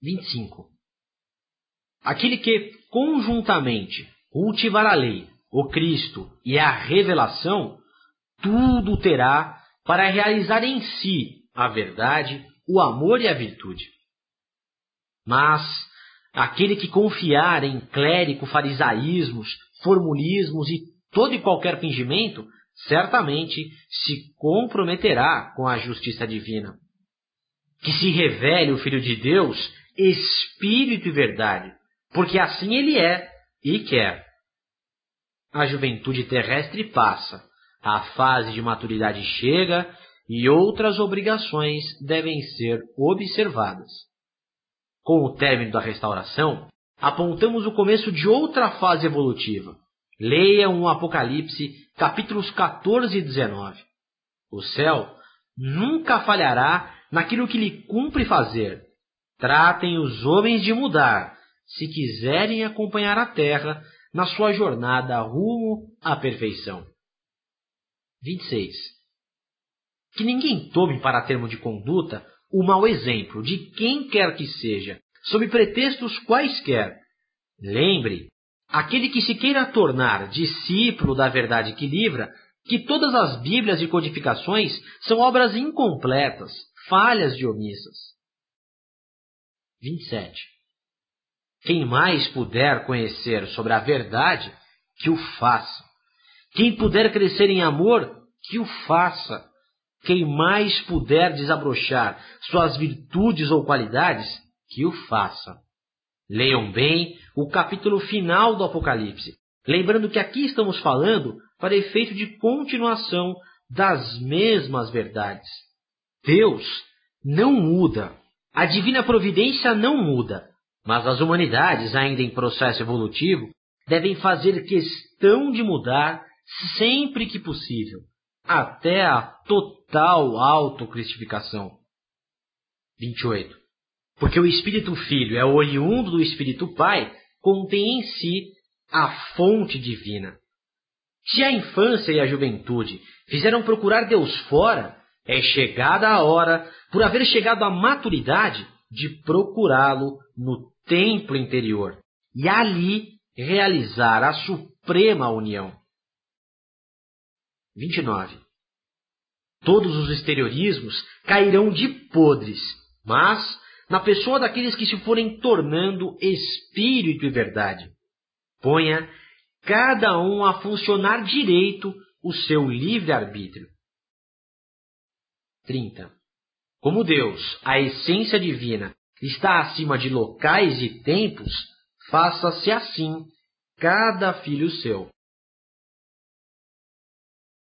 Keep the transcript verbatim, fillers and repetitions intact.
vinte e cinco. Aquele que conjuntamente cultivar a lei, o Cristo e a revelação, tudo terá para realizar em si a verdade, o amor e a virtude. Mas aquele que confiar em clérigo, farisaísmos, formulismos e todo e qualquer fingimento, certamente se comprometerá com a justiça divina. Que se revele o Filho de Deus, Espírito e verdade, porque assim ele é e quer. A juventude terrestre passa, a fase de maturidade chega e outras obrigações devem ser observadas. Com o término da restauração, apontamos o começo de outra fase evolutiva. Leiam o Apocalipse, capítulos quatorze e dezenove. O céu nunca falhará naquilo que lhe cumpre fazer. Tratem os homens de mudar, se quiserem acompanhar a terra na sua jornada rumo à perfeição. vinte e seis. Que ninguém tome para termo de conduta o mau exemplo de quem quer que seja, sob pretextos quaisquer. Lembre, aquele que se queira tornar discípulo da verdade que livra, que todas as Bíblias e codificações são obras incompletas, falhas e omissas. vinte e sete. Quem mais puder conhecer sobre a verdade, que o faça. Quem puder crescer em amor, que o faça. Quem mais puder desabrochar suas virtudes ou qualidades, que o faça. Leiam bem o capítulo final do Apocalipse, lembrando que aqui estamos falando para efeito de continuação das mesmas verdades. Deus não muda, a divina providência não muda, mas as humanidades, ainda em processo evolutivo, devem fazer questão de mudar sempre que possível, até a total autocristificação. vinte e oito. Porque o Espírito Filho é oriundo do Espírito Pai, contém em si a fonte divina. Se a infância e a juventude fizeram procurar Deus fora, é chegada a hora, por haver chegado à maturidade, de procurá-lo no templo interior e ali realizar a suprema união. vinte e nove. Todos os exteriorismos cairão de podres, mas na pessoa daqueles que se forem tornando espírito e verdade. Ponha cada um a funcionar direito o seu livre-arbítrio. trinta. Como Deus, a essência divina, está acima de locais e tempos, faça-se assim cada filho seu.